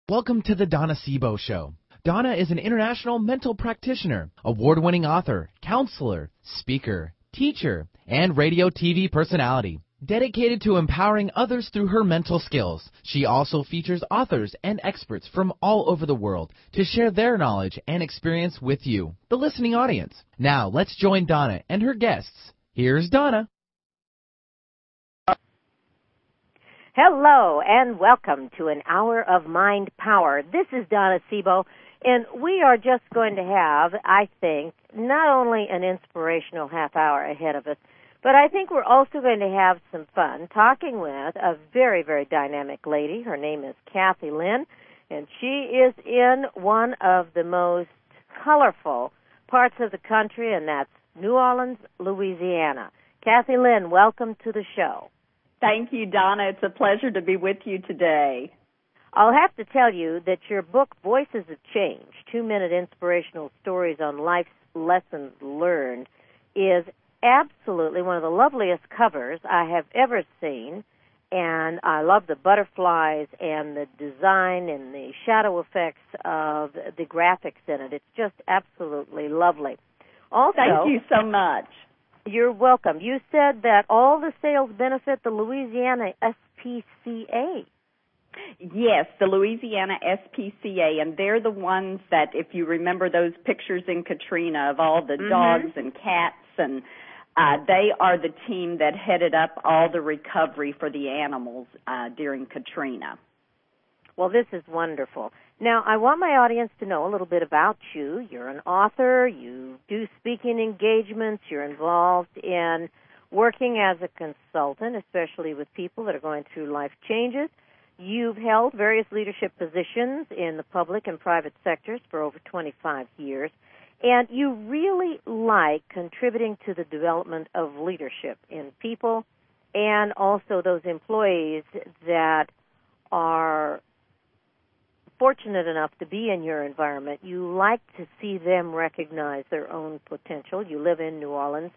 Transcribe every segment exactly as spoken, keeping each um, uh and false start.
Welcome to the Donna Sebo Show. Donna is an international mental practitioner, award-winning author, counselor, speaker, teacher, and radio T V personality. Dedicated to empowering others through her mental skills, she also features authors and experts from all over the world to share their knowledge and experience with you, the listening audience. Now, let's join Donna and her guests. Here's Donna. Hello, and welcome to an hour of mind power. This is Donna Sebo, and we are just going to have, I think, not only an inspirational half hour ahead of us, but I think we're also going to have some fun talking with a very, very dynamic lady. Her name is Kathy Lynn, and she is in one of the most colorful parts of the country, and that's New Orleans, Louisiana. Kathy Lynn, welcome to the show. Thank you, Donna. It's a pleasure to be with you today. I'll have to tell you that your book, Voices of Change, two-minute inspirational stories on life's lessons learned, is absolutely one of the loveliest covers I have ever seen, and I love the butterflies and the design and the shadow effects of the graphics in it. It's just absolutely lovely. Also, thank you so much. You're welcome. You said that all the sales benefit the Louisiana S P C A. Yes, the Louisiana S P C A, and they're the ones that, if you remember those pictures in Katrina of all the mm-hmm. dogs and cats, and uh, they are the team that headed up all the recovery for the animals uh, during Katrina. Well, this is wonderful. Now, I want my audience to know a little bit about you. You're an author. You do speaking engagements. You're involved in working as a consultant, especially with people that are going through life changes. You've held various leadership positions in the public and private sectors for over twenty-five years, and you really like contributing to the development of leadership in people and also those employees that are fortunate enough to be in your environment. You like to see them recognize their own potential. You live in New Orleans,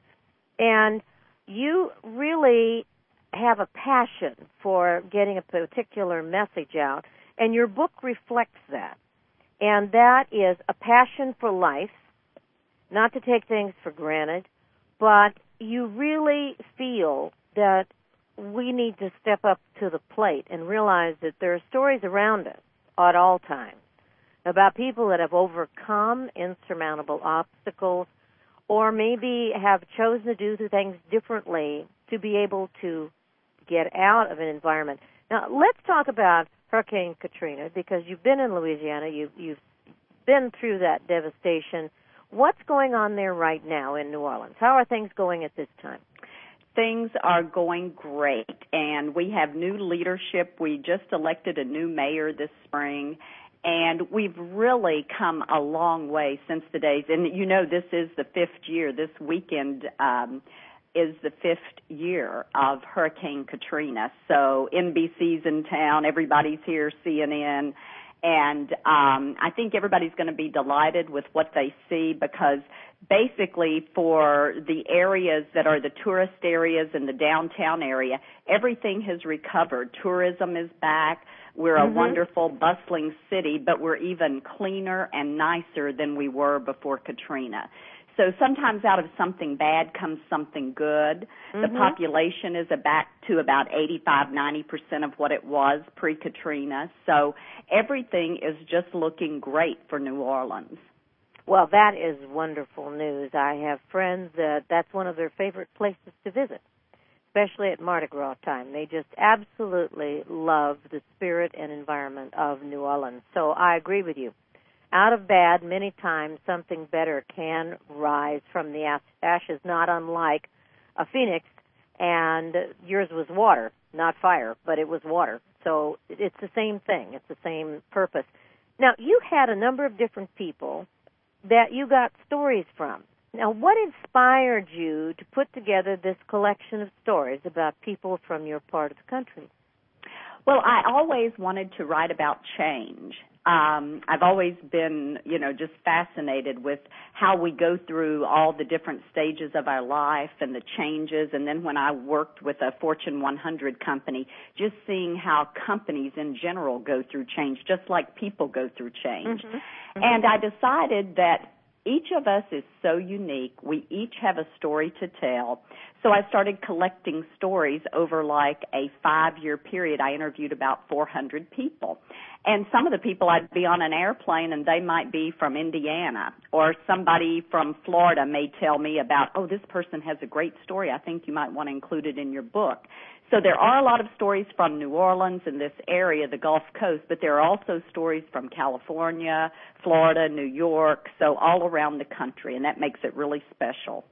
and you really have a passion for getting a particular message out, and your book reflects that. And that is a passion for life, not to take things for granted, but you really feel that we need to step up to the plate and realize that there are stories around us at all times about people that have overcome insurmountable obstacles or maybe have chosen to do things differently to be able to get out of an environment. Now, let's talk about Hurricane Katrina, because you've been in Louisiana, you've, you've been through that devastation. What's going on there right now in New Orleans? How are things going at this time? Things are going great, and we have new leadership. We just elected a new mayor this spring, and we've really come a long way since the days. And, you know, this is the fifth year. This weekend um, is the fifth year of Hurricane Katrina. So N B C's in town. Everybody's here, C N N. And um, I think everybody's going to be delighted with what they see, because basically for the areas that are the tourist areas in the downtown area, everything has recovered. Tourism is back. We're mm-hmm. a wonderful, bustling city, but we're even cleaner and nicer than we were before Katrina. So sometimes out of something bad comes something good. Mm-hmm. The population is back to about eighty-five, ninety percent of what it was pre-Katrina. So everything is just looking great for New Orleans. Well, that is wonderful news. I have friends that that's one of their favorite places to visit, especially at Mardi Gras time. They just absolutely love the spirit and environment of New Orleans. So I agree with you. Out of bad, many times something better can rise from the ashes, not unlike a phoenix, and yours was water, not fire, but it was water. So it's the same thing. It's the same purpose. Now, you had a number of different people that you got stories from. Now, what inspired you to put together this collection of stories about people from your part of the country? Well, I always wanted to write about change. Um, I've always been, you know, just fascinated with how we go through all the different stages of our life and the changes. And then when I worked with a Fortune one hundred company, just seeing how companies in general go through change, just like people go through change. Mm-hmm. Mm-hmm. And I decided that each of us is so unique. We each have a story to tell. So I started collecting stories over like a five-year period. I interviewed about four hundred people. And some of the people, I'd be on an airplane and they might be from Indiana, or somebody from Florida may tell me about, oh, this person has a great story. I think you might want to include it in your book. So there are a lot of stories from New Orleans and this area, the Gulf Coast, but there are also stories from California, Florida, New York, so all around the country, and that makes it really special.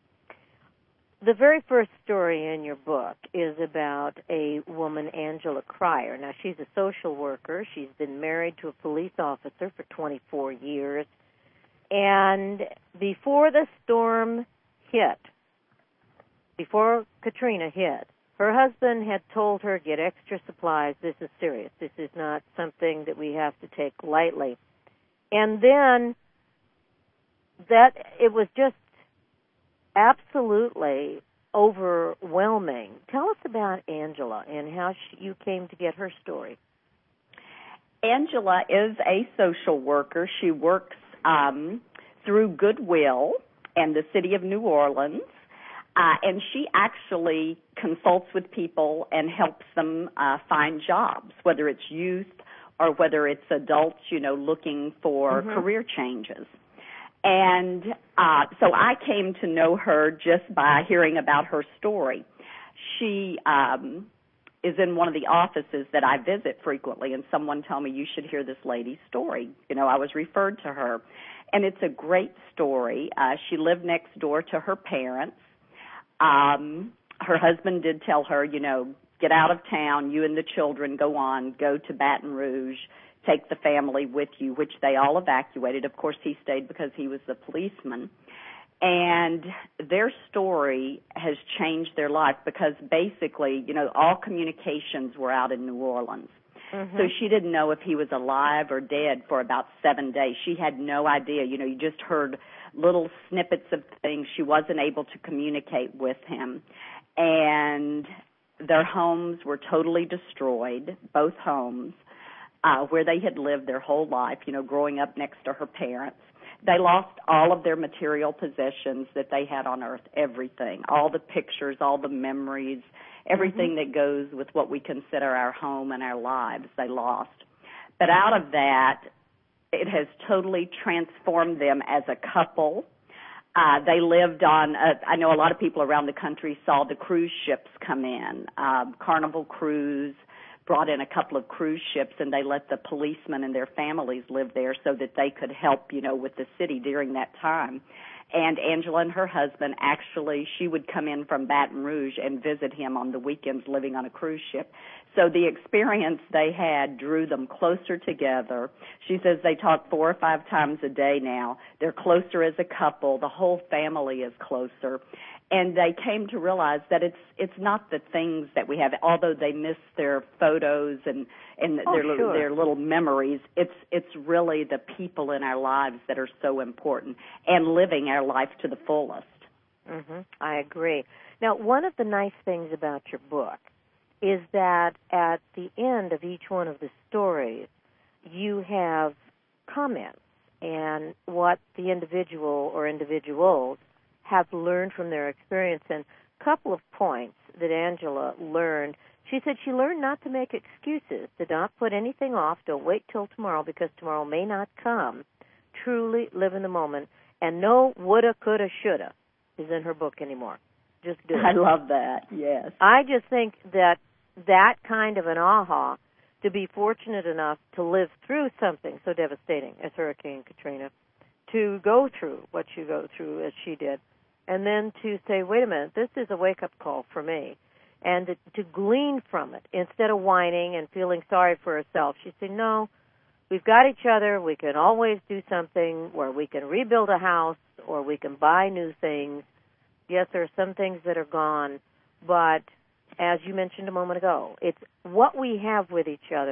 The very first story in your book is about a woman, Angela Cryer. Now, she's a social worker. She's been married to a police officer for twenty-four years. And before the storm hit, before Katrina hit, her husband had told her, get extra supplies. This is serious. This is not something that we have to take lightly. And then that it was just absolutely overwhelming. Tell us about Angela and how she, you came to get her story. Angela is a social worker. She works um, through Goodwill and the city of New Orleans, uh, and she actually consults with people and helps them uh, find jobs, whether it's youth or whether it's adults, you know, looking for mm-hmm. career changes. And uh, so I came to know her just by hearing about her story. She um, is in one of the offices that I visit frequently, and someone told me, you should hear this lady's story. You know, I was referred to her. And it's a great story. Uh, she lived next door to her parents. Um, her husband did tell her, you know, get out of town, you and the children, go on, go to Baton Rouge, take the family with you, which they all evacuated. Of course, he stayed because he was the policeman. And their story has changed their life because basically, you know, all communications were out in New Orleans. Mm-hmm. So she didn't know if he was alive or dead for about seven days. She had no idea. You know, you just heard little snippets of things. She wasn't able to communicate with him. And their homes were totally destroyed, both homes. Uh, where they had lived their whole life, you know, growing up next to her parents. They lost all of their material possessions that they had on earth, everything, all the pictures, all the memories, everything mm-hmm. that goes with what we consider our home and our lives, they lost. But out of that, it has totally transformed them as a couple. Uh, they lived on, uh, I know a lot of people around the country saw the cruise ships come in, um, Carnival Cruise, brought in a couple of cruise ships, and they let the policemen and their families live there so that they could help, you know, with the city during that time. And Angela and her husband, actually, she would come in from Baton Rouge and visit him on the weekends living on a cruise ship. So the experience they had drew them closer together. She says they talk four or five times a day now. They're closer as a couple. The whole family is closer. And they came to realize that it's it's not the things that we have, although they miss their photos and, and oh, their sure. their little memories. It's it's really the people in our lives that are so important, and living our life to the fullest. Mm-hmm. I agree. Now, one of the nice things about your book is that at the end of each one of the stories, you have comments and what the individual or individuals have learned from their experience. And a couple of points that Angela learned. She said she learned not to make excuses, to not put anything off, don't wait till tomorrow because tomorrow may not come. Truly live in the moment. And no woulda, coulda, shoulda is in her book anymore. Just do it. I love that, yes. I just think that that kind of an aha, to be fortunate enough to live through something so devastating as Hurricane Katrina, to go through what you go through as she did, and then to say, wait a minute, this is a wake-up call for me, and to, to glean from it instead of whining and feeling sorry for herself. She said, no, we've got each other. We can always do something where we can rebuild a house or we can buy new things. Yes, there are some things that are gone, but as you mentioned a moment ago, it's what we have with each other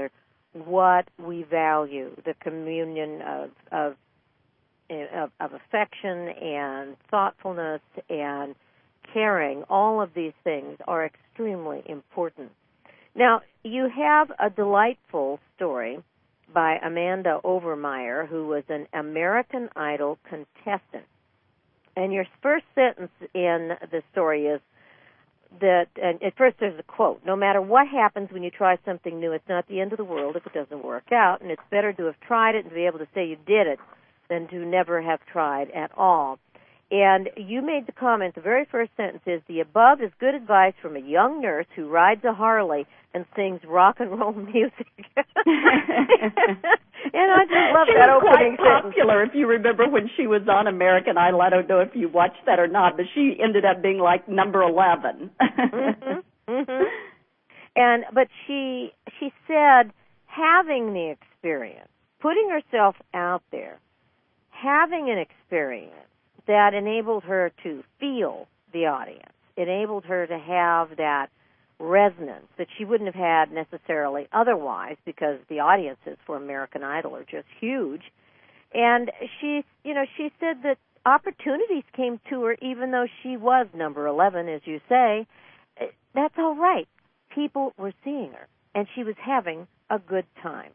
what we value, the communion of of of, of affection and thoughtfulness and caring. All of these things are extremely important. Now, you have a delightful story by Amanda Overmeyer, who was an American Idol contestant. And your first sentence in the story is that, and at first there's a quote, "No matter what happens when you try something new, it's not the end of the world if it doesn't work out, and it's better to have tried it and be able to say you did it than to never have tried at all." And you made the comment, the very first sentence is, "The above is good advice from a young nurse who rides a Harley and sings rock and roll music." And I just love she that was opening quite sentence. popular, if you remember when she was on American Idol. I don't know if you watched that or not, but she ended up being like number eleven. mm-hmm, mm-hmm. And but she she said having the experience, putting herself out there, having an experience that enabled her to feel the audience, enabled her to have that resonance that she wouldn't have had necessarily otherwise, because the audiences for American Idol are just huge. And she, you know, she said that opportunities came to her even though she was number eleven, as you say. That's all right. People were seeing her, and she was having a good time.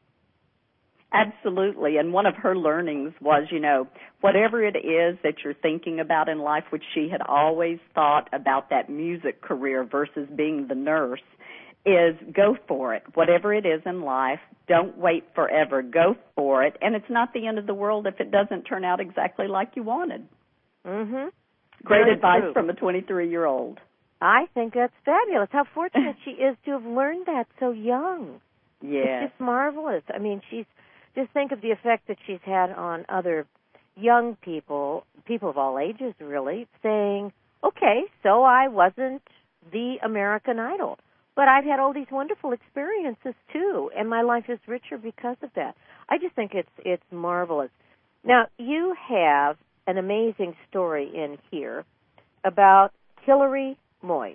Absolutely. And one of her learnings was, you know, whatever it is that you're thinking about in life, which she had always thought about that music career versus being the nurse, is go for it. Whatever it is in life, don't wait forever. Go for it. And it's not the end of the world if it doesn't turn out exactly like you wanted. Mm-hmm. Great Very advice true. from a twenty-three-year-old. I think that's fabulous. How fortunate she is to have learned that so young. Yeah. It's just marvelous. I mean, she's just think of the effect that she's had on other young people, people of all ages, really, saying, okay, so I wasn't the American Idol, but I've had all these wonderful experiences, too, and my life is richer because of that. I just think it's it's marvelous. Now, you have an amazing story in here about Hillary Moise,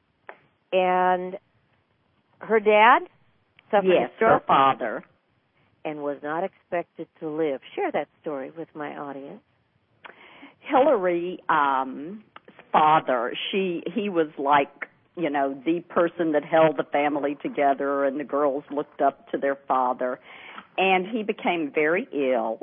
and her dad suffered Yes, a stroke. her father. And was not expected to live. Share that story with my audience. Hillary's um, father, she he was like, you know, the person that held the family together, and the girls looked up to their father. And he became very ill,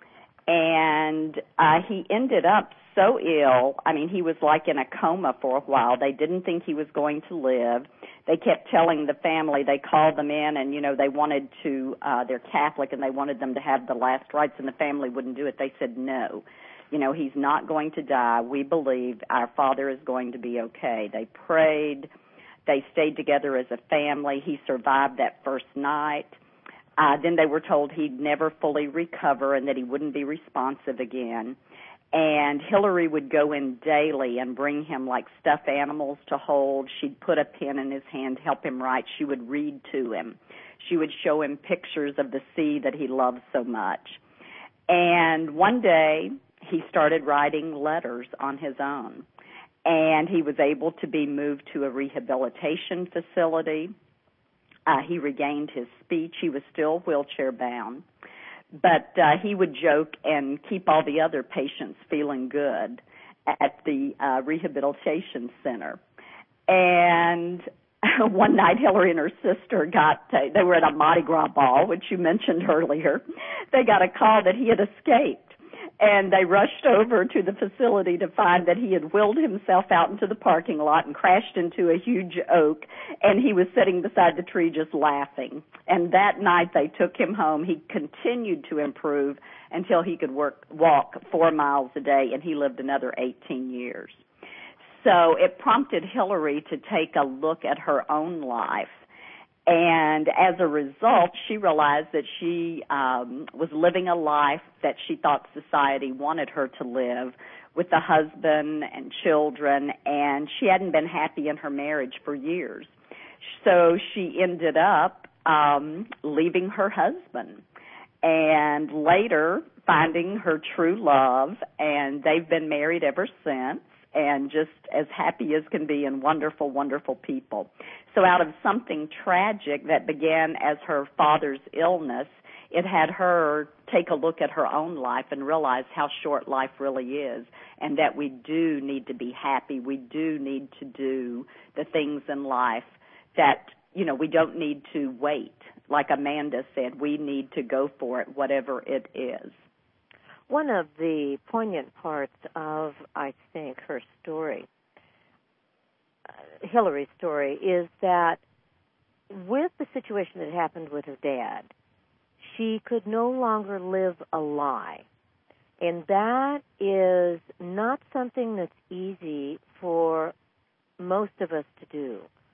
and uh, he ended up so ill. I mean, he was like in a coma for a while. They didn't think he was going to live. They kept telling the family, they called them in, and, you know, they wanted to, uh, they're Catholic, and they wanted them to have the last rites, and the family wouldn't do it. They said, no, you know, he's not going to die. We believe our father is going to be okay. They prayed. They stayed together as a family. He survived that first night. Uh, then they were told he'd never fully recover and that he wouldn't be responsive again. And Hillary would go in daily and bring him like stuffed animals to hold. She'd put a pen in his hand, help him write. She would read to him. She would show him pictures of the sea that he loved so much. And one day he started writing letters on his own. And he was able to be moved to a rehabilitation facility. Uh, he regained his speech. He was still wheelchair bound. But uh, he would joke and keep all the other patients feeling good at the uh, rehabilitation center. And one night, Hillary and her sister got, uh, they were at a Mardi Gras ball, which you mentioned earlier. They got a call that he had escaped. And they rushed over to the facility to find that he had wheeled himself out into the parking lot and crashed into a huge oak, and he was sitting beside the tree just laughing. And that night they took him home. He continued to improve until he could work, walk four miles a day, and he lived another eighteen years. So it prompted Hillary to take a look at her own life. And as a result, she realized that she um, was living a life that she thought society wanted her to live, with a husband and children, and she hadn't been happy in her marriage for years. So she ended up um, leaving her husband and later finding her true love, and they've been married ever since. and just as happy as can be and wonderful, wonderful people. So out of something tragic that began as her father's illness, it had her take a look at her own life and realize how short life really is, and that we do need to be happy. We do need to do the things in life that, you know, we don't need to wait. Like Amanda said, we need to go for it, whatever it is. One of the poignant parts of, I think, her story, uh, Hillary's story, is that with the situation that happened with her dad, she could no longer live a lie. And that is not something that's easy for most of us to do.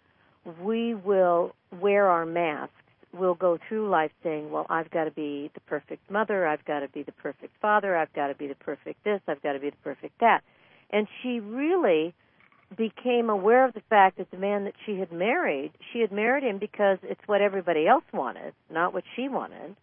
We will wear our masks. We'll go through life saying, well, I've got to be the perfect mother, I've got to be the perfect father, I've got to be the perfect this, I've got to be the perfect that. And she really became aware of the fact that the man that she had married, she had married him because it's what everybody else wanted, not what she wanted.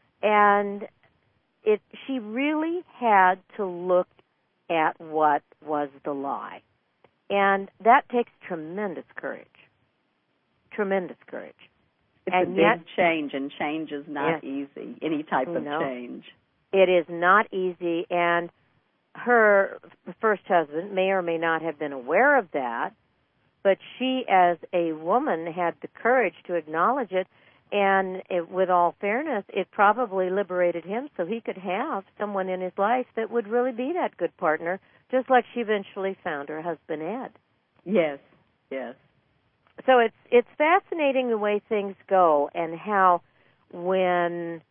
And it, she really had to look at what was the lie. And that takes tremendous courage. Tremendous courage. It's and a big yet, change, and change is not yeah, easy, any type of no, change. It is not easy, and her first husband may or may not have been aware of that, but she, as a woman, had the courage to acknowledge it, and it, with all fairness, it probably liberated him so he could have someone in his life that would really be that good partner, just like she eventually found her husband, Ed. Yes, yes. So it's it's fascinating the way things go, and how when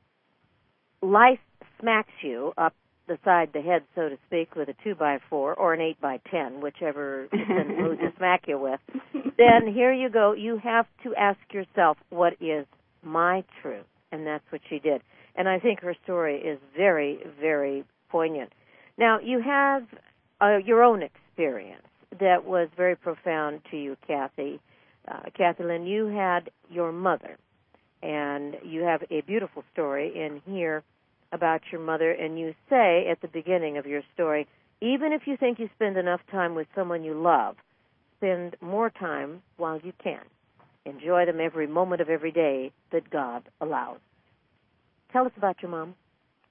life smacks you up the side the head, so to speak, with a two by four or an eight by ten, whichever it's in the mood to smack you with, then here you go. You have to ask yourself, what is my truth? And that's what she did. And I think her story is very, very poignant. Now, you have uh, your own experience that was very profound to you, Kathy. Uh, Kathy Lynn, you had your mother, and you have a beautiful story in here about your mother, and you say at the beginning of your story, even if you think you spend enough time with someone you love, spend more time while you can. Enjoy them every moment of every day that God allows. Tell us about your mom.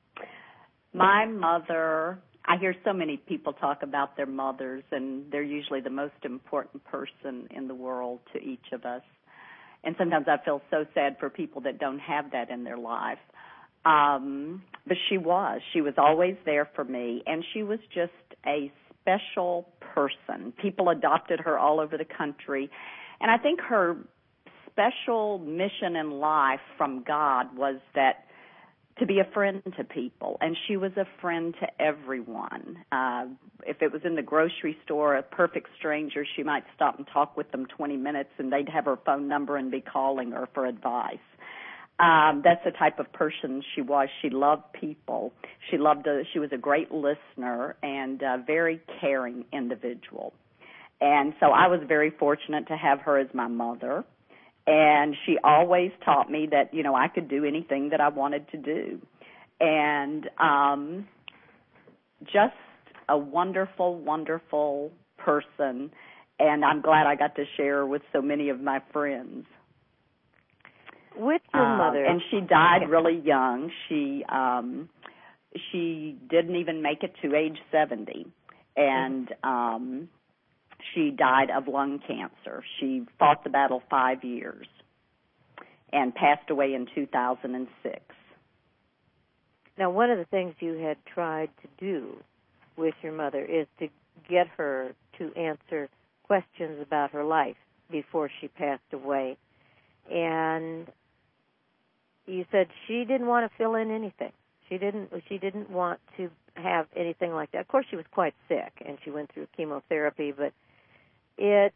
My mother, I hear so many people talk about their mothers, and they're usually the most important person in the world to each of us. And sometimes I feel so sad for people that don't have that in their life. Um, but she was. She was always there for me, and she was just a special person. People adopted her all over the country. And I think her special mission in life from God was that to be a friend to people, and she was a friend to everyone. Uh, if it was in the grocery store, a perfect stranger, she might stop and talk with them twenty minutes, and they'd have her phone number and be calling her for advice. Um, that's the type of person she was. She loved people. She loved. A, she was a great listener and a very caring individual. And so I was very fortunate to have her as my mother. And she always taught me that, you know, I could do anything that I wanted to do. And um, just a wonderful, wonderful person. And I'm glad I got to share with so many of my friends. With your um, mother. And she died really young. She um, she didn't even make it to age seventy. And um she died of lung cancer. She fought the battle five years and passed away in two thousand six. Now, one of the things you had tried to do with your mother is to get her to answer questions about her life before she passed away. And you said she didn't want to fill in anything. She didn't she didn't want to have anything like that. Of course, she was quite sick, and she went through chemotherapy, but It's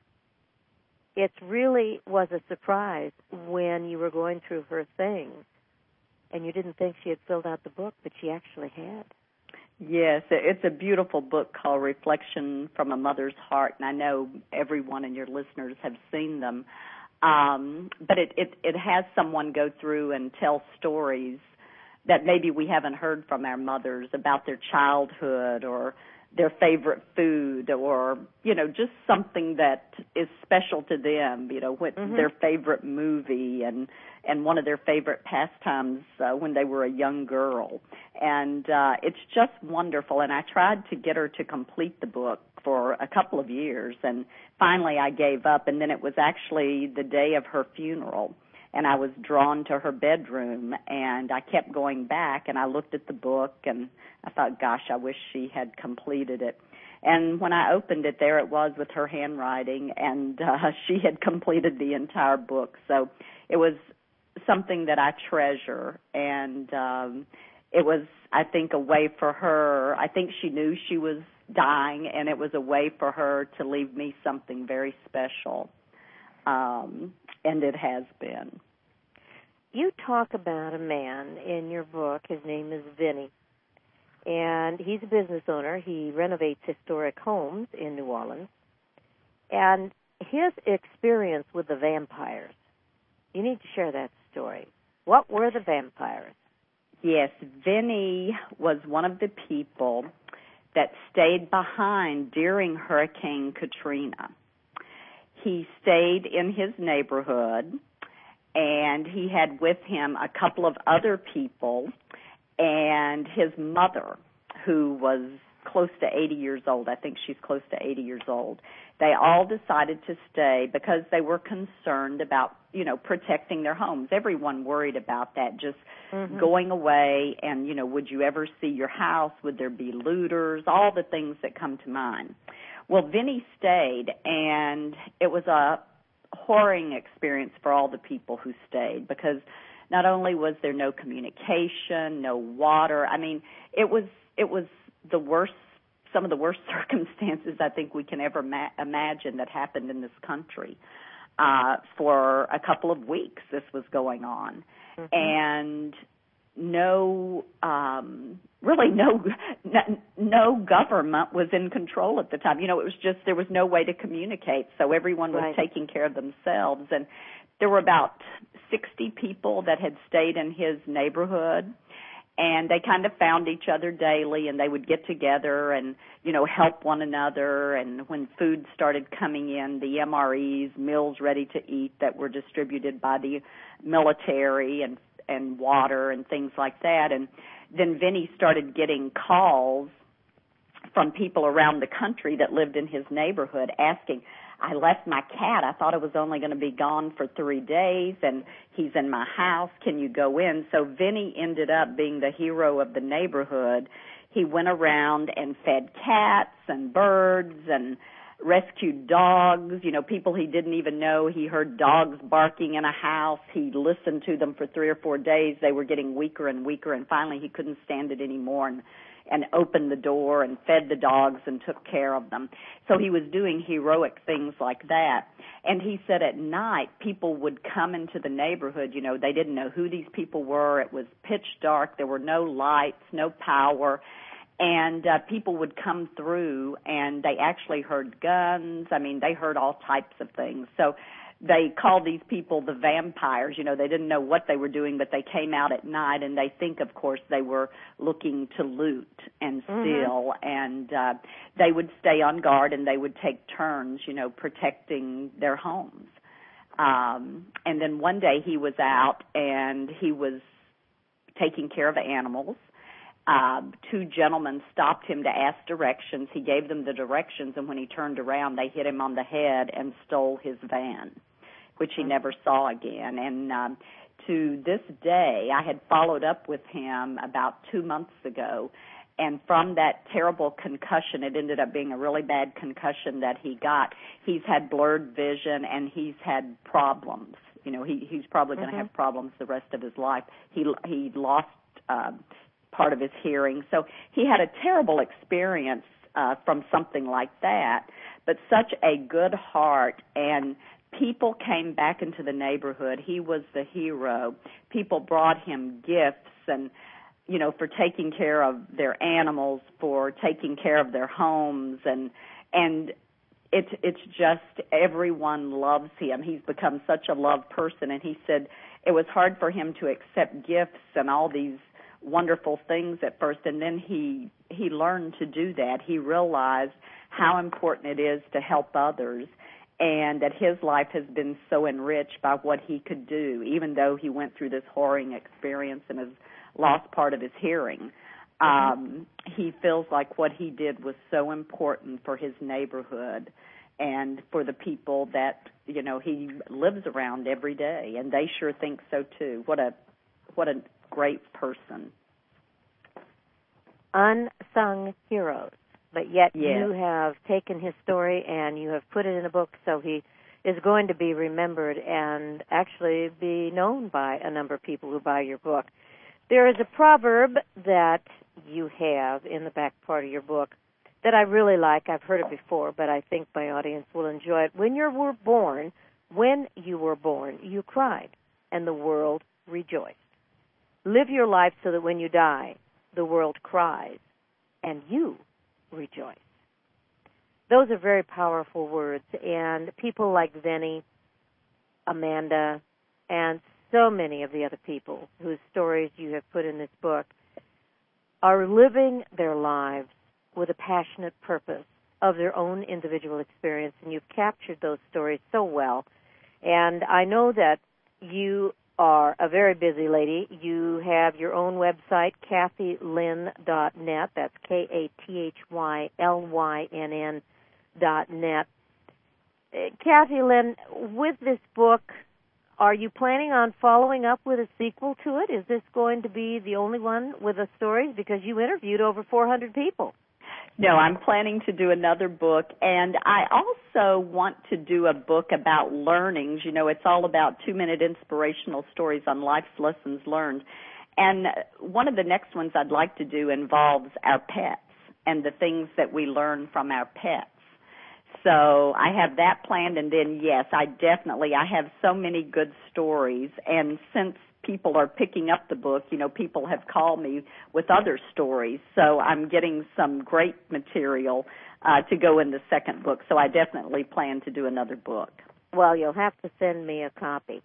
it really was a surprise when you were going through her things, and you didn't think she had filled out the book, but she actually had. Yes, it's a beautiful book called Reflection from a Mother's Heart, and I know everyone and your listeners have seen them. Um, but it, it, it has someone go through and tell stories that maybe we haven't heard from our mothers about their childhood or their favorite food, or, you know, just something that is special to them, you know, what mm-hmm. their favorite movie and, and one of their favorite pastimes uh, when they were a young girl. And uh, it's just wonderful. And I tried to get her to complete the book for a couple of years, and finally I gave up. And then it was actually the day of her funeral, and I was drawn to her bedroom, and I kept going back, and I looked at the book, and I thought, gosh, I wish she had completed it. And when I opened it, there it was with her handwriting, and uh, she had completed the entire book. So it was something that I treasure, and um, it was, I think, a way for her. I think she knew she was dying, and it was a way for her to leave me something very special, um, and it has been. You talk about a man in your book. His name is Vinny, and he's a business owner. He renovates historic homes in New Orleans, and his experience with the vampires. You need to share that story. What were the vampires? Yes, Vinny was one of the people that stayed behind during Hurricane Katrina. He stayed in his neighborhood, and he had with him a couple of other people and his mother, who was close to eighty years old. I think she's close to eighty years old. They all decided to stay because they were concerned about, you know, protecting their homes. Everyone worried about that, just mm-hmm. going away and, you know, would you ever see your house? Would there be looters? All the things that come to mind. Well, Vinny stayed, and it was a horrid experience for all the people who stayed, because not only was there no communication, no water, I mean, it was it was the worst, some of the worst circumstances I think we can ever ma- imagine that happened in this country. Uh, for a couple of weeks this was going on. Mm-hmm. And no, um, really no, no government was in control at the time. You know, it was just, there was no way to communicate, so everyone was right. taking care of themselves. And there were about sixty people that had stayed in his neighborhood, and they kind of found each other daily, and they would get together and, you know, help one another. And when food started coming in, the M R Es, meals ready to eat that were distributed by the military, and and water and things like that. And then Vinny started getting calls from people around the country that lived in his neighborhood asking, I left my cat. I thought it was only going to be gone for three days, and he's in my house. Can you go in? So Vinny ended up being the hero of the neighborhood. He went around and fed cats and birds and rescued dogs, you know, people he didn't even know. He heard dogs barking in a house. He listened to them for three or four days. They were getting weaker and weaker, and finally he couldn't stand it anymore and, and opened the door and fed the dogs and took care of them. So he was doing heroic things like that. And he said at night people would come into the neighborhood. You know, they didn't know who these people were. It was pitch dark. There were no lights, no power. And uh, people would come through, and they actually heard guns. I mean, they heard all types of things. So they called these people the vampires. You know, they didn't know what they were doing, but they came out at night, and they think, of course, they were looking to loot and steal. Mm-hmm. And uh, they would stay on guard, and they would take turns, you know, protecting their homes. Um, and then one day he was out, and he was taking care of animals. Uh, two gentlemen stopped him to ask directions. He gave them the directions, and when he turned around, they hit him on the head and stole his van, which he never saw again. And um, to this day, I had followed up with him about two months ago, and from that terrible concussion, it ended up being a really bad concussion that he got. He's had blurred vision, and he's had problems. You know, he, he's probably going to mm-hmm. have problems the rest of his life. He he lost Uh, part of his hearing. So he had a terrible experience uh, from something like that, but such a good heart, and people came back into the neighborhood. He was the hero. People brought him gifts, and, you know, for taking care of their animals, for taking care of their homes, and and it's it's just everyone loves him. He's become such a loved person, and he said it was hard for him to accept gifts and all these wonderful things at first, and then he he learned to do that. He realized how important it is to help others, and that his life has been so enriched by what he could do, even though he went through this harrowing experience and has lost part of his hearing. Um, he feels like what he did was so important for his neighborhood and for the people that, you know, he lives around every day, and they sure think so too. What a what a great person. Unsung heroes, but yet Yes. you have taken his story and you have put it in a book, so he is going to be remembered and actually be known by a number of people who buy your book. There is a proverb that you have in the back part of your book that I really like. I've heard it before, but I think my audience will enjoy it. When you were born, when you were born, you cried, and the world rejoiced. Live your life so that when you die, the world cries, and you rejoice. Those are very powerful words, and people like Venny, Amanda, and so many of the other people whose stories you have put in this book are living their lives with a passionate purpose of their own individual experience, and you've captured those stories so well. And I know that you are a very busy lady. You have your own website, Kathy Lynn dot net. That's K A T H Y L Y N N dot net. Uh, Kathy Lynn, with this book, are you planning on following up with a sequel to it? Is this going to be the only one with the stories? Because you interviewed over four hundred people. No, I'm planning to do another book, and I also want to do a book about learnings. You know, it's all about two-minute inspirational stories on life's lessons learned. And one of the next ones I'd like to do involves our pets and the things that we learn from our pets. So I have that planned, and then, yes, I definitely, I have so many good stories, and since people are picking up the book, you know, people have called me with other stories, so I'm getting some great material uh, to go in the second book, so I definitely plan to do another book. Well, you'll have to send me a copy.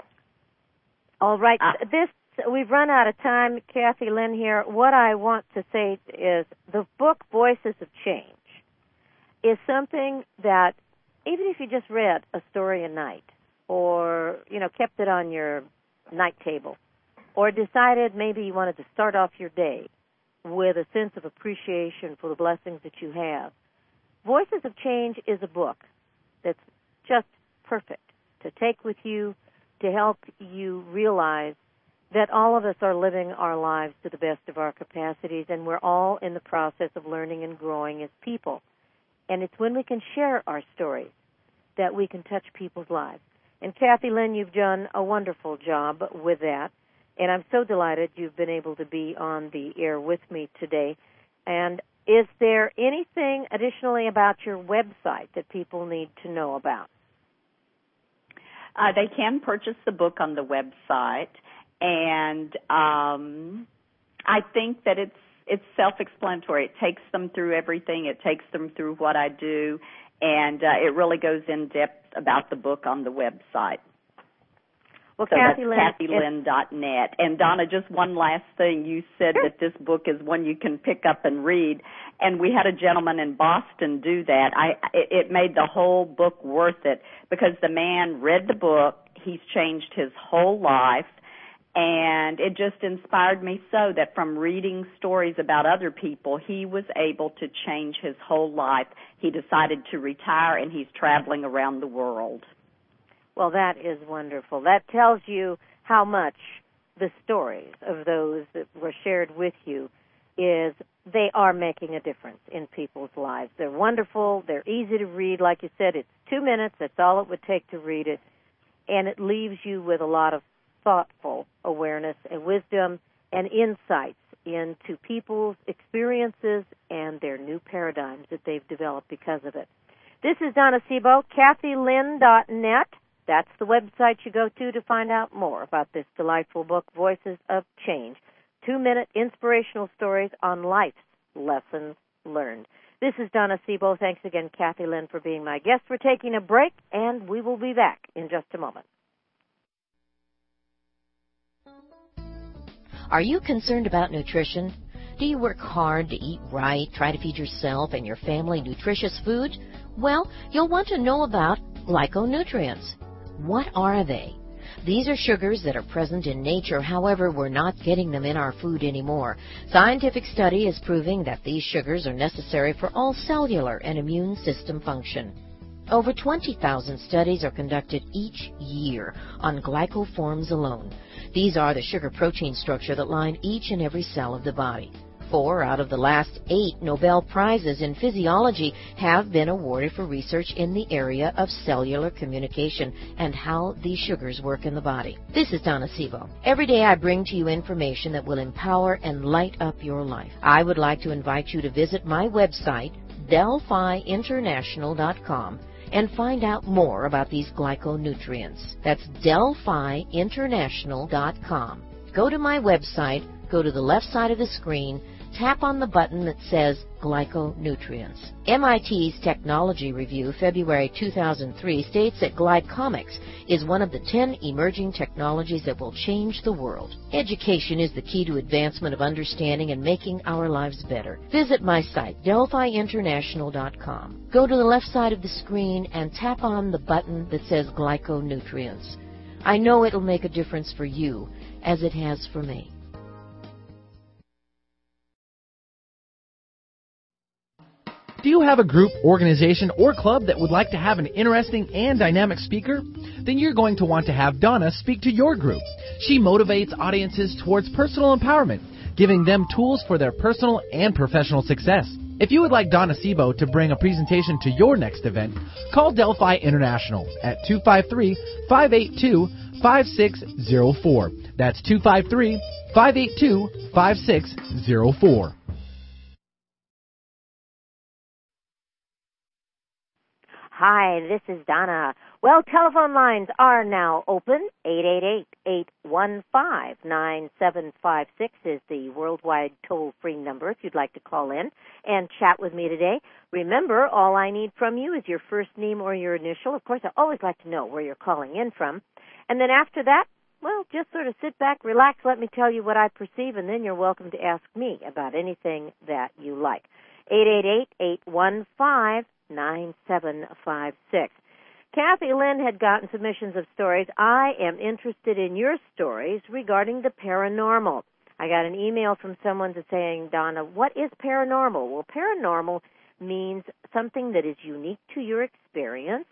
All right, uh, this we've run out of time, Kathy Lynn here. What I want to say is the book Voices of Change is something that even if you just read a story a night or, you know, kept it on your night table or decided maybe you wanted to start off your day with a sense of appreciation for the blessings that you have, Voices of Change is a book that's just perfect to take with you to help you realize that all of us are living our lives to the best of our capacities, and we're all in the process of learning and growing as people. And it's when we can share our stories that we can touch people's lives. And Kathy Lynn, you've done a wonderful job with that. And I'm so delighted you've been able to be on the air with me today. And is there anything additionally about your website that people need to know about? Uh, they can purchase the book on the website. And um, I think that it's It's self-explanatory. It takes them through everything. It takes them through what I do, and uh, it really goes in depth about the book on the website. Well, so Kathy that's Lynn, Kathy Lynn dot net. And Donna, just one last thing. You said sure. that this book is one you can pick up and read, and we had a gentleman in Boston do that. I it, it made the whole book worth it because the man read the book. He's changed his whole life. And it just inspired me so that from reading stories about other people, he was able to change his whole life. He decided to retire, and he's traveling around the world. Well, that is wonderful. That tells you how much the stories of those that were shared with you is they are making a difference in people's lives. They're wonderful. They're easy to read. Like you said, it's two minutes. That's all it would take to read it. And it leaves you with a lot of thoughtful awareness and wisdom and insights into people's experiences and their new paradigms that they've developed because of it. This is Donna Sebo, Kathy Lynn dot net. That's the website you go to to find out more about this delightful book, Voices of Change, two-minute inspirational stories on life's lessons learned. This is Donna Sebo. Thanks again, Kathy Lynn, for being my guest. We're taking a break, and we will be back in just a moment. Are you concerned about nutrition? Do you work hard to eat right, try to feed yourself and your family nutritious food? Well, you'll want to know about glyconutrients. What are they? These are sugars that are present in nature, however, we're not getting them in our food anymore. Scientific study is proving that these sugars are necessary for all cellular and immune system function. Over twenty thousand studies are conducted each year on glycoforms alone. These are the sugar-protein structure that line each and every cell of the body. Four out of the last eight Nobel Prizes in physiology have been awarded for research in the area of cellular communication and how these sugars work in the body. This is Donna Sebo. Every day I bring to you information that will empower and light up your life. I would like to invite you to visit my website, Delphi International dot com, and find out more about these glyconutrients. That's Delphi International dot com. Go to my website, go to the left side of the screen, tap on the button that says Glyconutrients. M I T's Technology Review, February two thousand three, states that glycomics is one of the ten emerging technologies that will change the world. Education is the key to advancement of understanding and making our lives better. Visit my site, Delphi International dot com. Go to the left side of the screen and tap on the button that says Glyconutrients. I know it'll make a difference for you, as it has for me. Do you have a group, organization, or club that would like to have an interesting and dynamic speaker? Then you're going to want to have Donna speak to your group. She motivates audiences towards personal empowerment, giving them tools for their personal and professional success. If you would like Donna Sebo to bring a presentation to your next event, call Delphi International at two five three, five eight two, five six zero four. That's two five three, five eight two, five six zero four. Hi, this is Donna. Well, telephone lines are now open. eight eight eight, eight one five, nine seven five six is the worldwide toll-free number if you'd like to call in and chat with me today. Remember, all I need from you is your first name or your initial. Of course, I always like to know where you're calling in from. And then after that, well, just sort of sit back, relax, let me tell you what I perceive, and then you're welcome to ask me about anything that you like. eight eight eight, eight one five, nine seven five six. Kathy Lynn had gotten submissions of stories. I am interested in your stories regarding the paranormal. I got an email from someone saying, Donna, what is paranormal? Well, paranormal means something that is unique to your experience.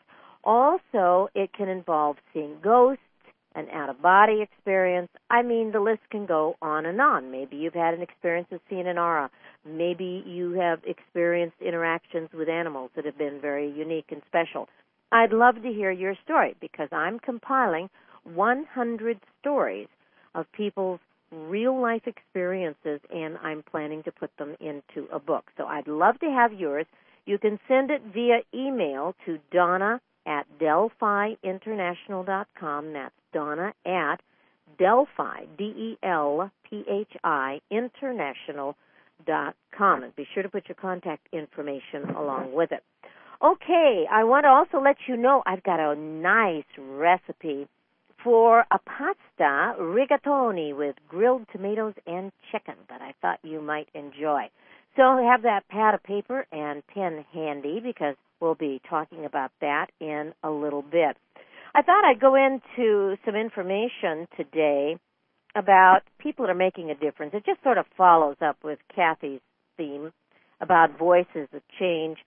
Also, it can involve seeing ghosts, an out-of-body experience. I mean, the list can go on and on. Maybe you've had an experience of seeing an aura. Maybe you have experienced interactions with animals that have been very unique and special. I'd love to hear your story because I'm compiling one hundred stories of people's real-life experiences, and I'm planning to put them into a book. So I'd love to have yours. You can send it via email to Donna at Delphi International dot com. That's Donna at Delphi, D E L P H I, International dot com. And be sure to put your contact information along with it. Okay, I want to also let you know I've got a nice recipe for a pasta rigatoni with grilled tomatoes and chicken that I thought you might enjoy. So have that pad of paper and pen handy because we'll be talking about that in a little bit. I thought I'd go into some information today about people that are making a difference. It just sort of follows up with Kathy's theme about voices of change.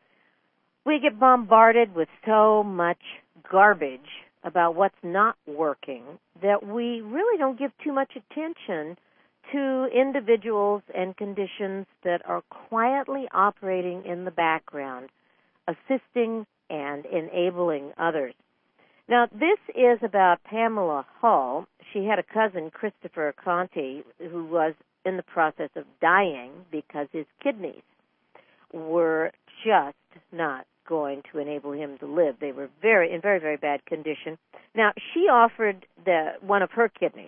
We get bombarded with so much garbage about what's not working that we really don't give too much attention to individuals and conditions that are quietly operating in the background, assisting and enabling others. Now, this is about Pamela Hall. She had a cousin, Christopher Conti, who was in the process of dying because his kidneys were just not going to enable him to live. They were very in very, very bad condition. Now, she offered the one of her kidneys.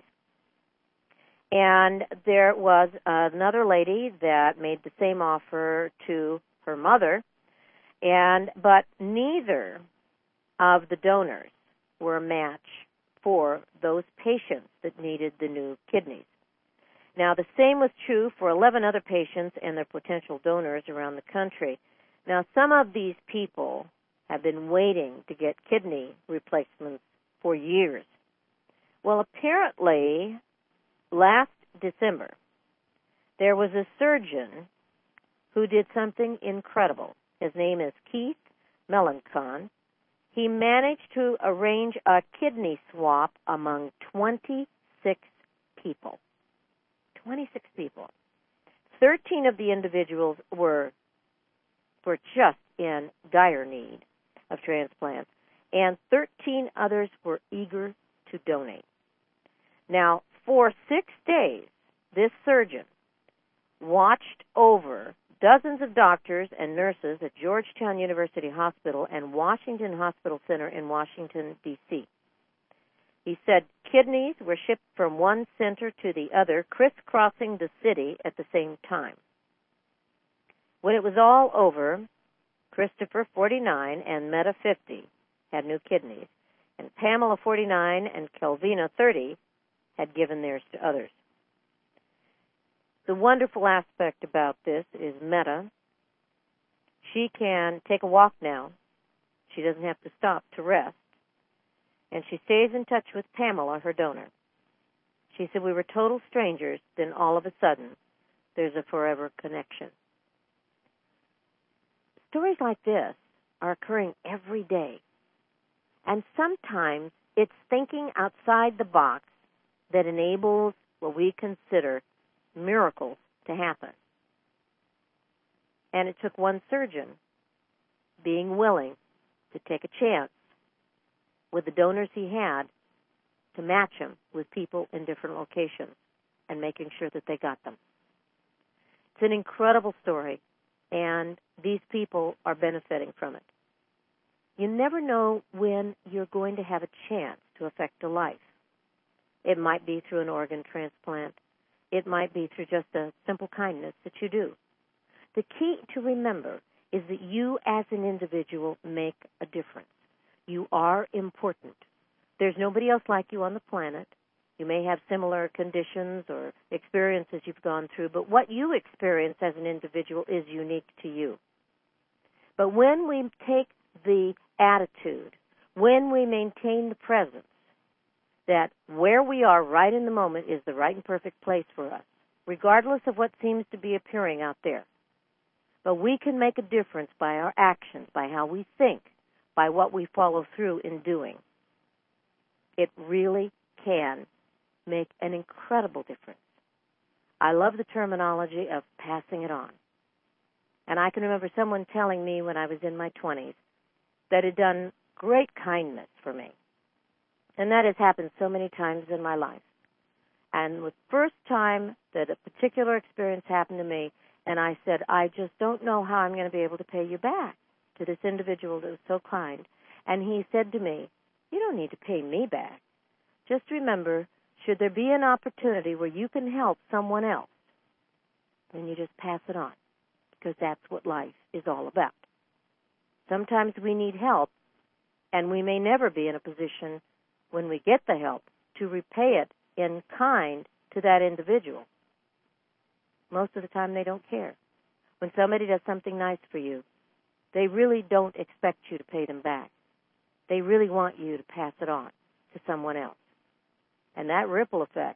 And there was another lady that made the same offer to her mother, and but neither of the donors were a match for those patients that needed the new kidneys. Now, the same was true for eleven other patients and their potential donors around the country. Now, some of these people have been waiting to get kidney replacements for years. Well, apparently, last December, there was a surgeon who did something incredible. His name is Keith Melancon. He managed to arrange a kidney swap among twenty-six people. twenty-six people. thirteen of the individuals were, were just in dire need of transplants, and thirteen others were eager to donate. Now, for six days, this surgeon watched over dozens of doctors and nurses at Georgetown University Hospital and Washington Hospital Center in Washington, D C He said kidneys were shipped from one center to the other, crisscrossing the city at the same time. When it was all over, Christopher, forty-nine, and Meta, fifty, had new kidneys, and Pamela, forty-nine, and Kelvina, thirty, had given theirs to others. The wonderful aspect about this is Meta. She can take a walk now. She doesn't have to stop to rest. And she stays in touch with Pamela, her donor. She said, we were total strangers, then all of a sudden, there's a forever connection. Stories like this are occurring every day. And sometimes it's thinking outside the box that enables what we consider miracles to happen. And it took one surgeon being willing to take a chance with the donors he had to match him with people in different locations and making sure that they got them. It's an incredible story, and these people are benefiting from it. You never know when you're going to have a chance to affect a life. It might be through an organ transplant. It might be through just a simple kindness that you do. The key to remember is that you as an individual make a difference. You are important. There's nobody else like you on the planet. You may have similar conditions or experiences you've gone through, but what you experience as an individual is unique to you. But when we take the attitude, when we maintain the presence, that where we are right in the moment is the right and perfect place for us, regardless of what seems to be appearing out there. But we can make a difference by our actions, by how we think, by what we follow through in doing. It really can make an incredible difference. I love the terminology of passing it on. And I can remember someone telling me when I was in my twenties that had done great kindness for me. And that has happened so many times in my life. And the first time that a particular experience happened to me, and I said, I just don't know how I'm going to be able to pay you back, to this individual that was so kind. And he said to me, you don't need to pay me back. Just remember, should there be an opportunity where you can help someone else, then you just pass it on, because that's what life is all about. Sometimes we need help, and we may never be in a position when we get the help to repay it in kind to that individual. Most of the time they don't care. When somebody does something nice for you, they really don't expect you to pay them back. They really want you to pass it on to someone else. And that ripple effect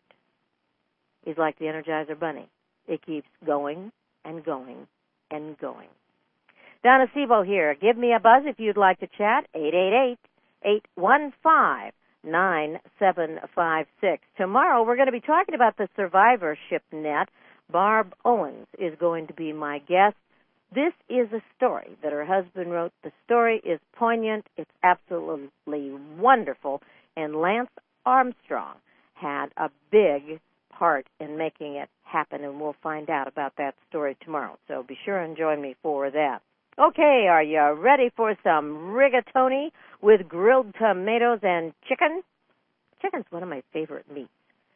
is like the Energizer Bunny. It keeps going and going and going. Donna Sebo here. Give me a buzz if you'd like to chat. eight eight eight, eight one five, nine seven five six. Tomorrow we're going to be talking about the survivorship net. Barb Owens is going to be my guest. This is a story that her husband wrote. The story is poignant. It's absolutely wonderful. And Lance Armstrong had a big part in making it happen, and we'll find out about that story tomorrow. So be sure and join me for that. Okay, are you ready for some rigatoni with grilled tomatoes and chicken? Chicken's one of my favorite meats.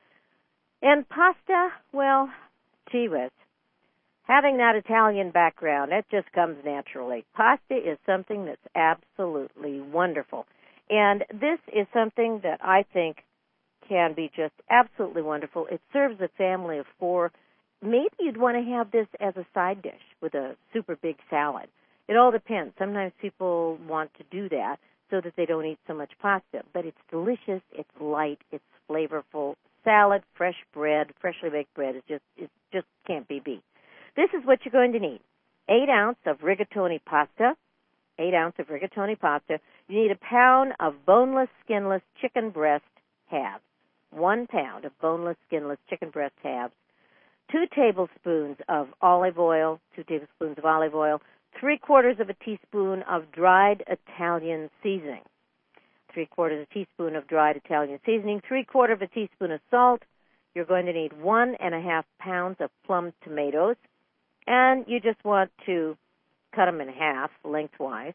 And pasta, well, gee whiz. Having that Italian background, it just comes naturally. Pasta is something that's absolutely wonderful. And this is something that I think can be just absolutely wonderful. It serves a family of four. Maybe you'd want to have this as a side dish with a super big salad. It all depends. Sometimes people want to do that so that they don't eat so much pasta. But it's delicious, it's light, it's flavorful. Salad, fresh bread, freshly baked bread is just it just can't be beat. This is what you're going to need. Eight ounce of rigatoni pasta. Eight ounce of rigatoni pasta. You need a pound of boneless, skinless chicken breast halves. One pound of boneless, skinless chicken breast halves. Two tablespoons of olive oil. Two tablespoons of olive oil. Three quarters of a teaspoon of dried Italian seasoning. Three quarters of a teaspoon of dried Italian seasoning. Three quarter of a teaspoon of salt. You're going to need one and a half pounds of plum tomatoes. And you just want to cut them in half lengthwise.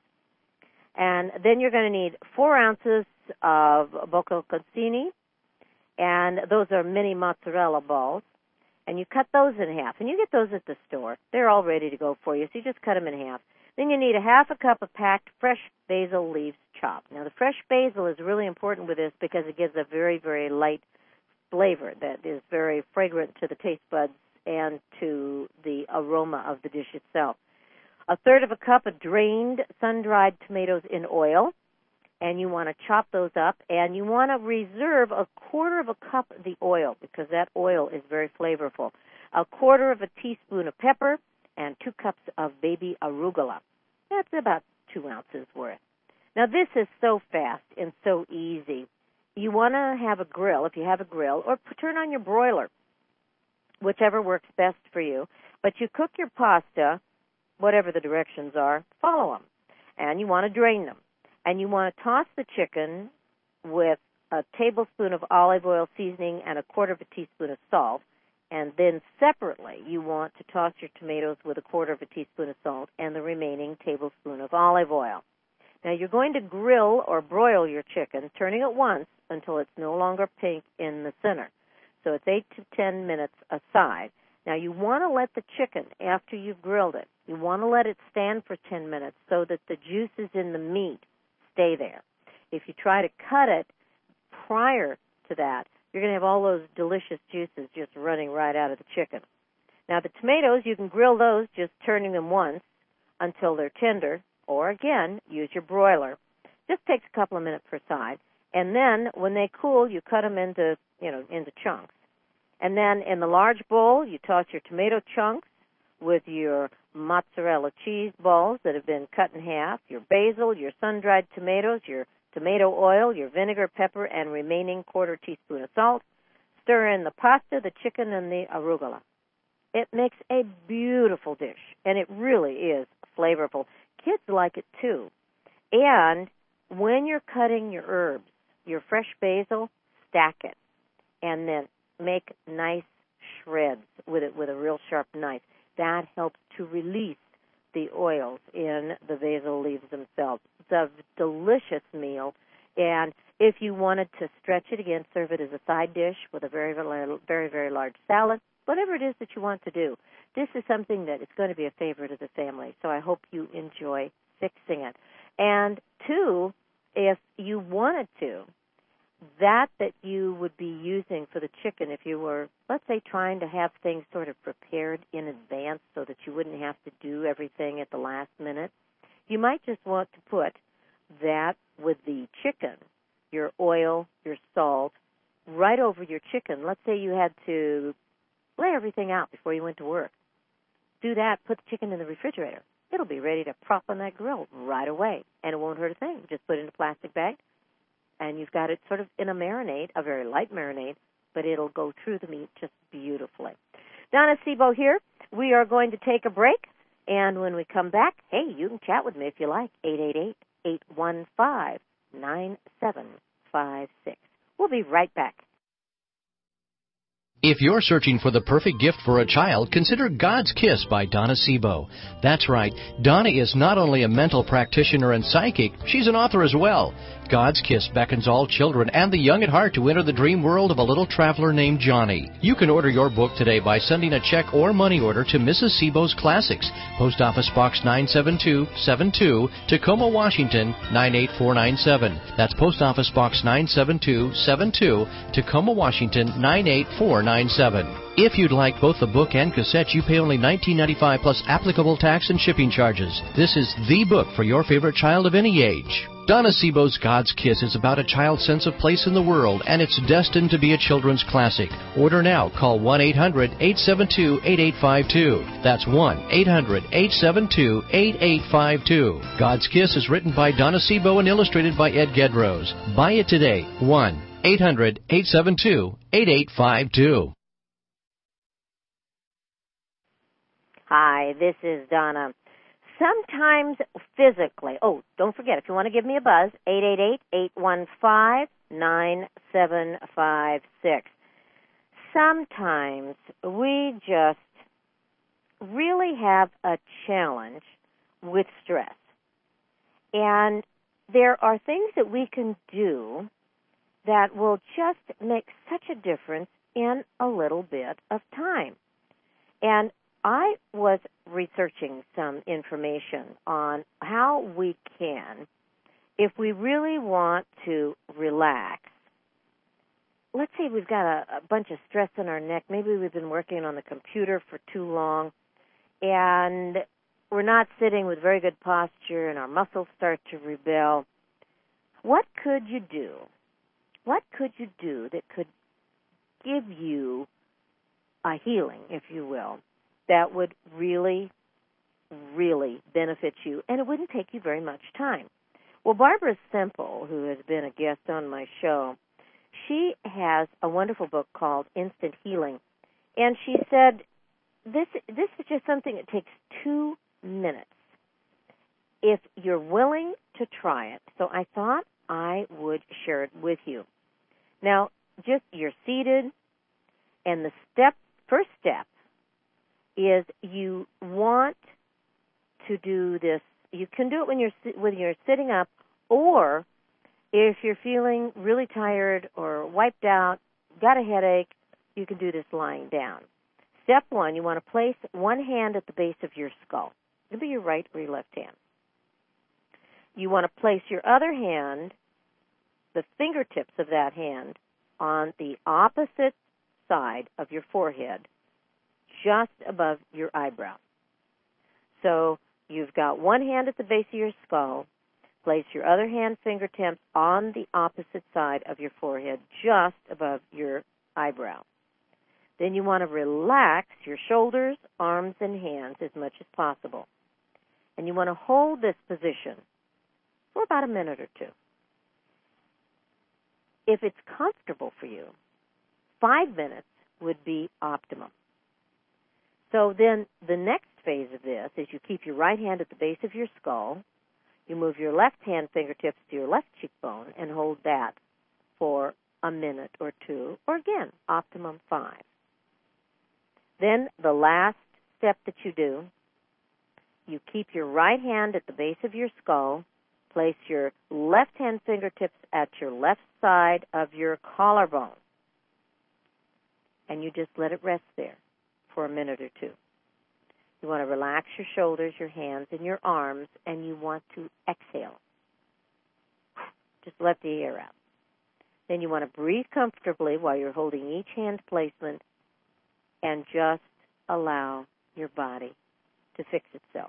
And then you're going to need four ounces of bocconcini, and those are mini mozzarella balls. And you cut those in half. And you get those at the store. They're all ready to go for you, so you just cut them in half. Then you need a half a cup of packed fresh basil leaves chopped. Now, the fresh basil is really important with this because it gives a very, very light flavor that is very fragrant to the taste buds and to the aroma of the dish itself. A third of a cup of drained, sun-dried tomatoes in oil, and you want to chop those up, and you want to reserve a quarter of a cup of the oil because that oil is very flavorful. A quarter of a teaspoon of pepper and two cups of baby arugula. That's about two ounces worth. Now, this is so fast and so easy. You want to have a grill, if you have a grill, or turn on your broiler, whichever works best for you. But you cook your pasta, whatever the directions are, follow them. And you want to drain them. And you want to toss the chicken with a tablespoon of olive oil seasoning and a quarter of a teaspoon of salt. And then separately, you want to toss your tomatoes with a quarter of a teaspoon of salt and the remaining tablespoon of olive oil. Now, you're going to grill or broil your chicken, turning it once until it's no longer pink in the center. So it's eight to ten minutes aside. Now, you want to let the chicken, after you've grilled it, you want to let it stand for ten minutes so that the juices in the meat stay there. If you try to cut it prior to that, you're going to have all those delicious juices just running right out of the chicken. Now, the tomatoes, you can grill those just turning them once until they're tender, or again, use your broiler. Just takes a couple of minutes per side. And then when they cool, you cut them into, you know, into chunks. And then in the large bowl, you toss your tomato chunks with your mozzarella cheese balls that have been cut in half, your basil, your sun-dried tomatoes, your tomato oil, your vinegar, pepper, and remaining quarter teaspoon of salt. Stir in the pasta, the chicken, and the arugula. It makes a beautiful dish, and it really is flavorful. Kids like it, too. And when you're cutting your herbs, your fresh basil, stack it, and then make nice shreds with it with a real sharp knife. That helps to release the oils in the basil leaves themselves. It's a delicious meal, and if you wanted to stretch it, again, serve it as a side dish with a very, very, very, very large salad, whatever it is that you want to do. This is something that is going to be a favorite of the family, so I hope you enjoy fixing it. And two, if you wanted to, that that you would be using for the chicken if you were, let's say, trying to have things sort of prepared in advance so that you wouldn't have to do everything at the last minute, you might just want to put that with the chicken, your oil, your salt, right over your chicken. Let's say you had to lay everything out before you went to work. Do that, put the chicken in the refrigerator. It'll be ready to prop on that grill right away, and it won't hurt a thing. Just put it in a plastic bag, and you've got it sort of in a marinade, a very light marinade, but it'll go through the meat just beautifully. Donna Sebo here. We are going to take a break, and when we come back, hey, you can chat with me if you like, eight eight eight, eight one five, nine seven five six. We'll be right back. If you're searching for the perfect gift for a child, consider God's Kiss by Donna Sebo. That's right, Donna is not only a mental practitioner and psychic, she's an author as well. God's Kiss beckons all children and the young at heart to enter the dream world of a little traveler named Johnny. You can order your book today by sending a check or money order to Missus Sebo's Classics, Post Office Box nine seven two seven two, Tacoma, Washington nine eight four nine seven. That's Post Office Box nine seven two seven two, Tacoma, Washington nine eight four nine seven. If you'd like both the book and cassette, you pay only nineteen ninety-five plus applicable tax and shipping charges. This is the book for your favorite child of any age. Donna Sebo's God's Kiss is about a child's sense of place in the world, and it's destined to be a children's classic. Order now. Call one eight hundred eight seven two eight eight five two. That's one eight hundred eight seven two eight eight five two. God's Kiss is written by Donna Sebo and illustrated by Ed Gedrose. Buy it today. one eight hundred eight seven two eight eight five two. Hi, this is Donna. Sometimes physically, oh, don't forget, if you want to give me a buzz, eight eight eight, eight one five, nine seven five six. Sometimes we just really have a challenge with stress. And there are things that we can do that will just make such a difference in a little bit of time. And I was researching some information on how we can, if we really want to relax. Let's say we've got a, a bunch of stress in our neck. Maybe we've been working on the computer for too long, and we're not sitting with very good posture, and our muscles start to rebel. What could you do? What could you do that could give you a healing, if you will, that would really, really benefit you, and it wouldn't take you very much time? Well, Barbara Semple, who has been a guest on my show, she has a wonderful book called Instant Healing, and she said this this is just something that takes two minutes if you're willing to try it. So I thought I would share it with you. Now, just you're seated, and the step, first step, is you want to do this. You can do it when you're when you're sitting up, or if you're feeling really tired or wiped out, got a headache, you can do this lying down. Step one, you want to place one hand at the base of your skull. It'll be your right or your left hand. You want to place your other hand, the fingertips of that hand, on the opposite side of your forehead, just above your eyebrow. So you've got one hand at the base of your skull. Place your other hand fingertips on the opposite side of your forehead, just above your eyebrow. Then you want to relax your shoulders, arms, and hands as much as possible. And you want to hold this position for about a minute or two. If it's comfortable for you, five minutes would be optimum. So then the next phase of this is you keep your right hand at the base of your skull. You move your left hand fingertips to your left cheekbone and hold that for a minute or two, or again, optimum five. Then the last step that you do, you keep your right hand at the base of your skull, place your left hand fingertips at your left side of your collarbone, and you just let it rest there for a minute or two. You want to relax your shoulders, your hands, and your arms, and you want to exhale. Just let the air out. Then you want to breathe comfortably while you're holding each hand placement, and just allow your body to fix itself.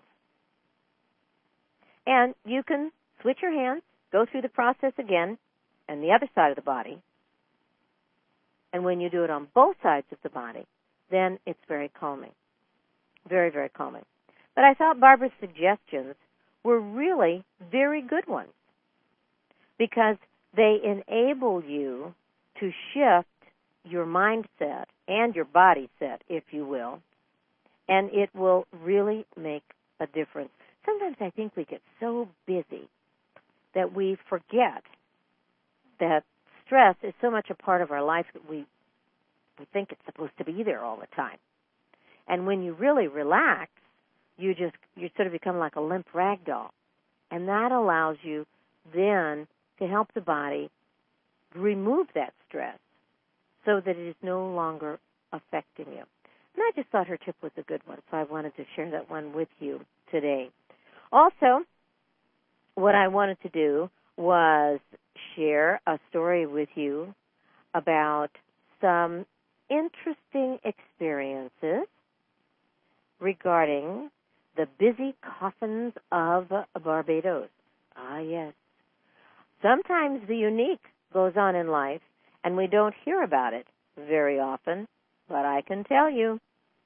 And you can switch your hands, go through the process again, and the other side of the body. And when you do it on both sides of the body, then it's very calming. Very, very calming. But I thought Barbara's suggestions were really very good ones, because they enable you to shift your mindset and your body set, if you will, and it will really make a difference. Sometimes I think we get so busy that we forget that stress is so much a part of our life that we We think it's supposed to be there all the time. And when you really relax, you just you sort of become like a limp rag doll. And that allows you then to help the body remove that stress so that it is no longer affecting you. And I just thought her tip was a good one, so I wanted to share that one with you today. Also, what I wanted to do was share a story with you about some interesting experiences regarding the busy coffins of Barbados. Ah, yes. Sometimes the unique goes on in life, and we don't hear about it very often, but I can tell you,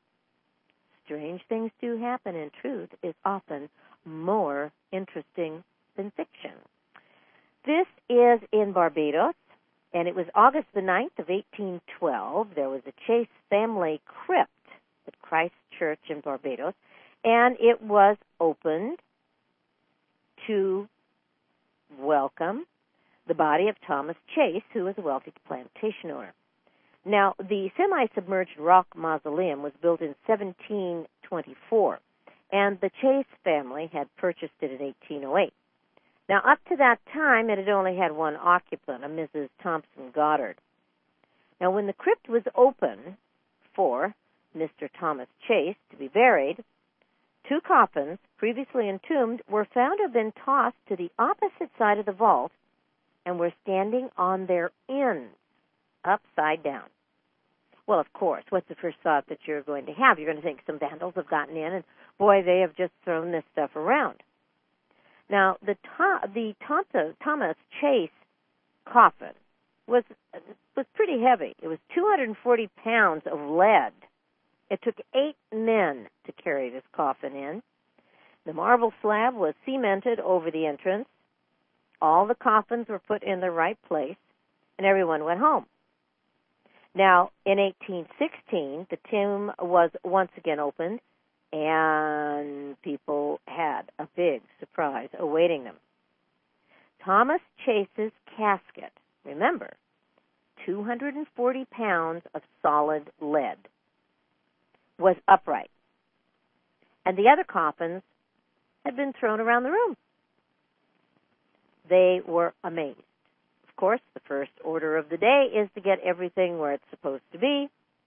strange things do happen, and truth is often more interesting than fiction. This is in Barbados, and it was August the ninth of eighteen twelve. There was a Chase family crypt at Christ Church in Barbados, and it was opened to welcome the body of Thomas Chase, who was a wealthy plantation owner. Now, the semi-submerged rock mausoleum was built in seventeen twenty-four, and the Chase family had purchased it in eighteen oh eight. Now, up to that time, it had only had one occupant, a Missus Thompson Goddard. Now, when the crypt was open for Mister Thomas Chase to be buried, two coffins, previously entombed, were found to have been tossed to the opposite side of the vault and were standing on their ends, upside down. Well, of course, what's the first thought that you're going to have? You're going to think some vandals have gotten in, and boy, they have just thrown this stuff around. Now, the, the Thomas Chase coffin was was pretty heavy. It was two hundred forty pounds of lead. It took eight men to carry this coffin in. The marble slab was cemented over the entrance. All the coffins were put in the right place, and everyone went home. Now, in eighteen sixteen, the tomb was once again opened, and people had a big surprise awaiting them. Thomas Chase's casket, remember, two hundred forty pounds of solid lead, was upright. And the other coffins had been thrown around the room. They were amazed. Of course, the first order of the day is to get everything where it's supposed to be.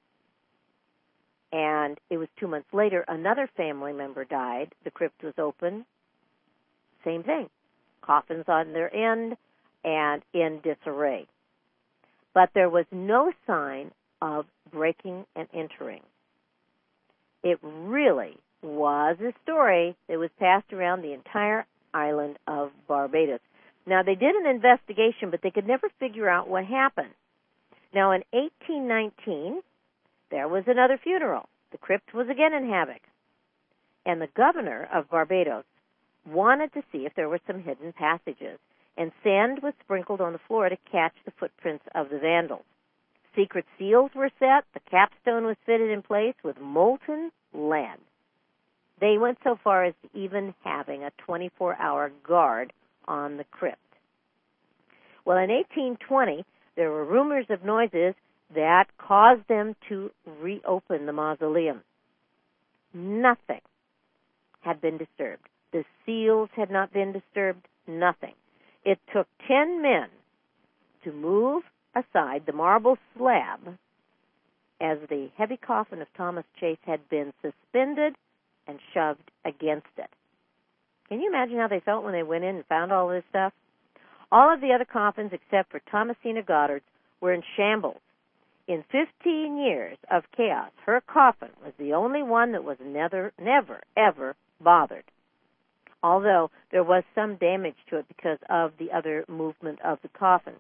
And it was two months later, another family member died. The crypt was open. Same thing. Coffins on their end and in disarray. But there was no sign of breaking and entering. It really was a story that was passed around the entire island of Barbados. Now, they did an investigation, but they could never figure out what happened. Now, in eighteen nineteen, there was another funeral. The crypt was again in havoc. And the governor of Barbados wanted to see if there were some hidden passages, and sand was sprinkled on the floor to catch the footprints of the vandals. Secret seals were set. The capstone was fitted in place with molten lead. They went so far as even having a twenty-four hour guard on the crypt. Well, in eighteen twenty, there were rumors of noises that caused them to reopen the mausoleum. Nothing had been disturbed. The seals had not been disturbed. Nothing. It took ten men to move aside the marble slab as the heavy coffin of Thomas Chase had been suspended and shoved against it. Can you imagine how they felt when they went in and found all this stuff? All of the other coffins, except for Thomasina Goddard's, were in shambles. In fifteen years of chaos, her coffin was the only one that was never, never, ever bothered. Although there was some damage to it because of the other movement of the coffin.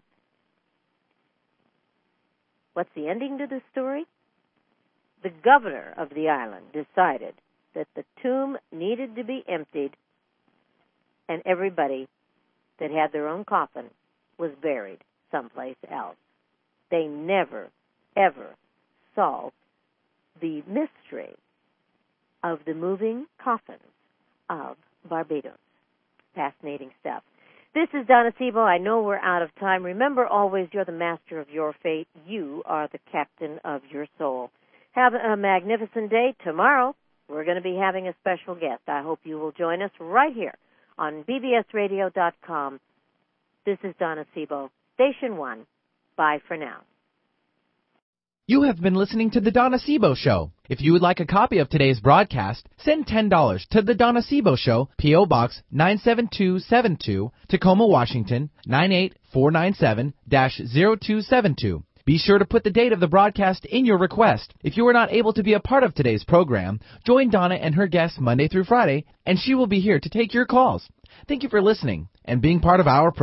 What's the ending to this story? The governor of the island decided that the tomb needed to be emptied, and everybody that had their own coffin was buried someplace else. They never, ever solved the mystery of the moving coffins of Barbados. Fascinating stuff. This is Donna Sebo. I know we're out of time. Remember always, you're the master of your fate. You are the captain of your soul. Have a magnificent day. Tomorrow, we're going to be having a special guest. I hope you will join us right here on B B S radio dot com. This is Donna Sebo, Station one. Bye for now. You have been listening to The Donna Sebo Show. If you would like a copy of today's broadcast, send ten dollars to The Donna Sebo Show, P O. Box nine seven two seven two, Tacoma, Washington, nine eight four nine seven dash zero two seven two. Be sure to put the date of the broadcast in your request. If you are not able to be a part of today's program, join Donna and her guests Monday through Friday, and she will be here to take your calls. Thank you for listening and being part of our program.